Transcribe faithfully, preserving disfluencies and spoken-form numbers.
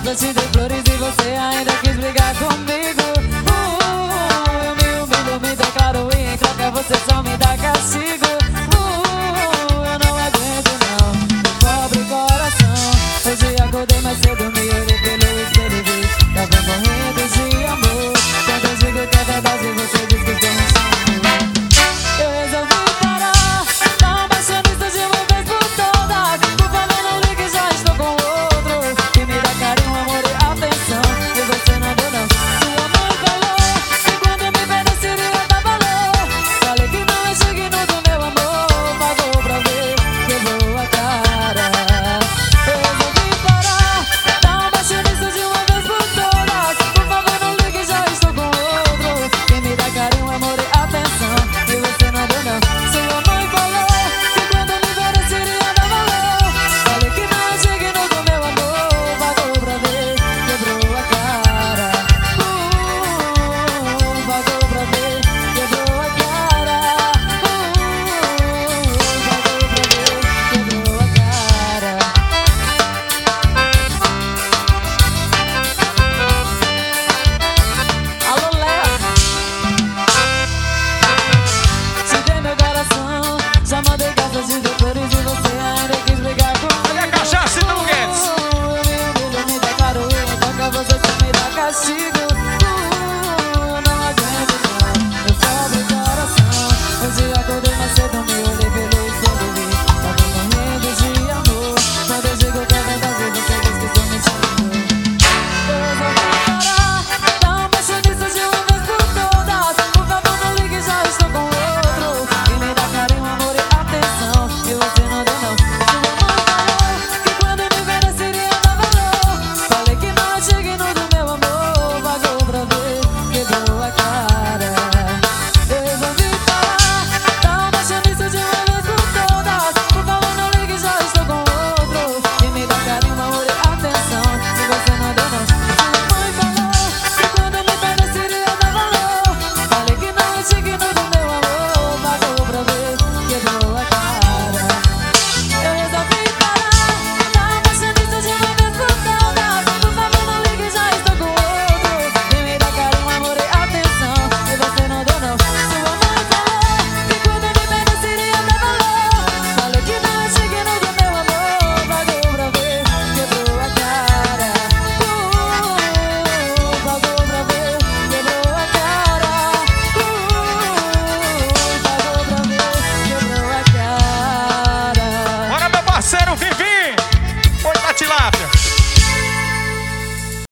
eu te dei flores e você ainda quis brigar comigo. uh, Eu me humilho, me declaro e em troca você só me dá castigo. uh, Eu não aguento não, pobre coração. Hoje acordei mais cedo, me olhei pelo espelho e vi tava morrendo de amor. Quando eu digo que é verdade, você diz que